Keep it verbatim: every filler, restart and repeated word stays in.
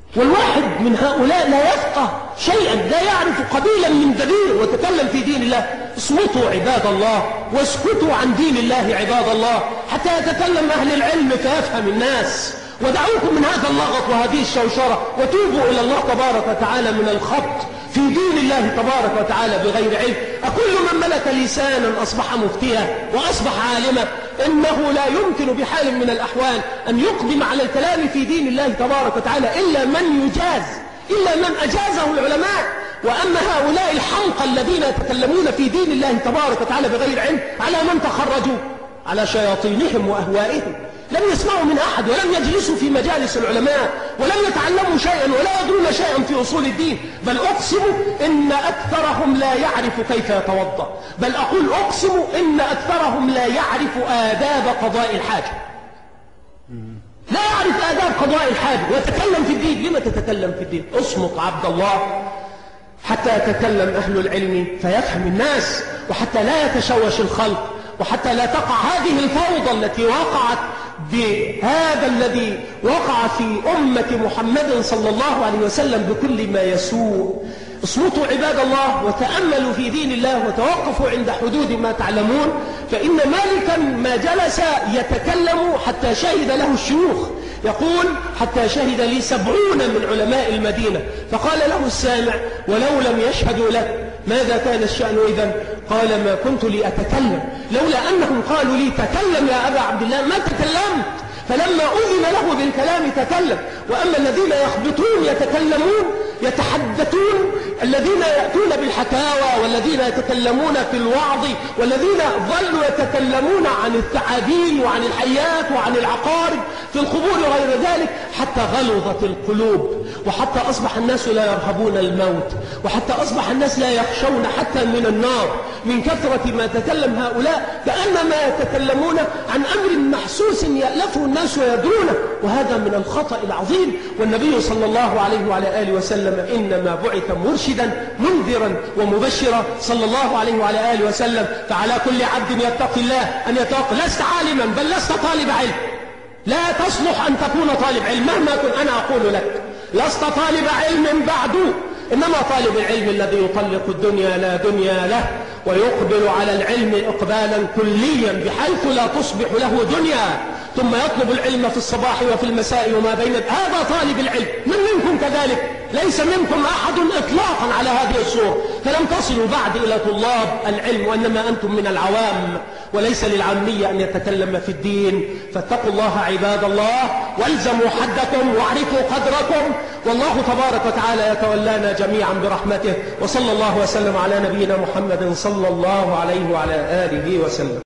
والواحد من هؤلاء لا يفقه شيئا، لا يعرف قبيلا من دبير وتكلم في دين الله. اصمتوا عباد الله واسكتوا عن دين الله عباد الله حتى يتكلم أهل العلم فيفهم الناس. ودعوكم من هذا اللغط وهذه الشوشرة وتوبوا إلى الله تبارك وتعالى من الخط في دين الله تبارك وتعالى بغير علم. أكل من ملك لسانا أصبح مفتيا وأصبح عالما. إنه لا يمكن بحال من الأحوال أن يقدم على الكلام في دين الله تبارك وتعالى إلا من يجاز، إلا من أجازه العلماء. وأما هؤلاء الحمقى الذين يتكلمون في دين الله تبارك وتعالى بغير علم على من تخرجوا؟ على شياطينهم وأهوائهم. لم يسمعوا من أحد ولم يجلسوا في مجالس العلماء ولم يتعلموا شيئا ولا يدرون شيئا في أصول الدين. بل أقسم إن أكثرهم لا يعرف كيف يتوضأ. بل أقول أقسم إن أكثرهم لا يعرف آداب قضاء الحاجة. لا يعرف آداب قضاء الحاجة ويتكلم في الدين. لما تتكلم في الدين؟ اصمت عبد الله حتى يتكلم أهل العلم فيفهم الناس، وحتى لا يتشوش الخلق، وحتى لا تقع هذه الفوضى التي وقعت بهذا الذي وقع في أمة محمد صلى الله عليه وسلم بكل ما يسوء. اصمتوا عباد الله وتأملوا في دين الله وتوقفوا عند حدود ما تعلمون. فإن مالكا ما جلس يتكلم حتى شهد له الشيوخ. يقول حتى شهد لي سبعون من علماء المدينة. فقال له السامع ولو لم يشهدوا لك ماذا كان الشأن إذن؟ قال ما كنت لأتكلم، لولا أنهم قالوا لي تكلم يا أبا عبد الله ما تكلمت. فلما أذن له بالكلام تكلم. وأما الذين يخبطون يتكلمون يتحدثون، الذين يأتون بالحكاوى والذين يتكلمون في الوعظ والذين ظلوا يتكلمون عن الثعابين وعن الحيات وعن العقارب في القبور وغير ذلك حتى غلظت القلوب، وحتى أصبح الناس لا يرهبون الموت، وحتى أصبح الناس لا يخشون حتى من النار من كثرة ما تكلم هؤلاء، كأنما يتكلمون عن أمر محسوس يألفه الناس ويدرونه. وهذا من الخطأ العظيم. والنبي صلى الله عليه وعلى آله وسلم إنما بعث مرشدا منذرا ومبشرا صلى الله عليه وعلى آله وسلم. فعلى كل عبد يتقي الله أن يتوقع. لست عالما بل لست طالب علم، لا تصلح أن تكون طالب علم مهما كنت. أنا أقول لك لست طالب علم بعد، إنما طالب العلم الذي يطلق الدنيا لا دنيا له ويقبل على العلم إقبالا كليا بحيث لا تصبح له دنيا، ثم يطلب العلم في الصباح وفي المساء وما بين. هذا طالب العلم. من منكم كذلك؟ ليس منكم أحد إطلاقا على هذه الصورة. فلم تصلوا بعد إلى طلاب العلم، وإنما أنتم من العوام، وليس للعامية أن يتكلم في الدين. فاتقوا الله عباد الله والزموا حدكم واعرفوا قدركم، والله تبارك وتعالى يتولانا جميعا برحمته. وصلى الله وسلم على نبينا محمد صلى الله عليه وعلى آله وسلم.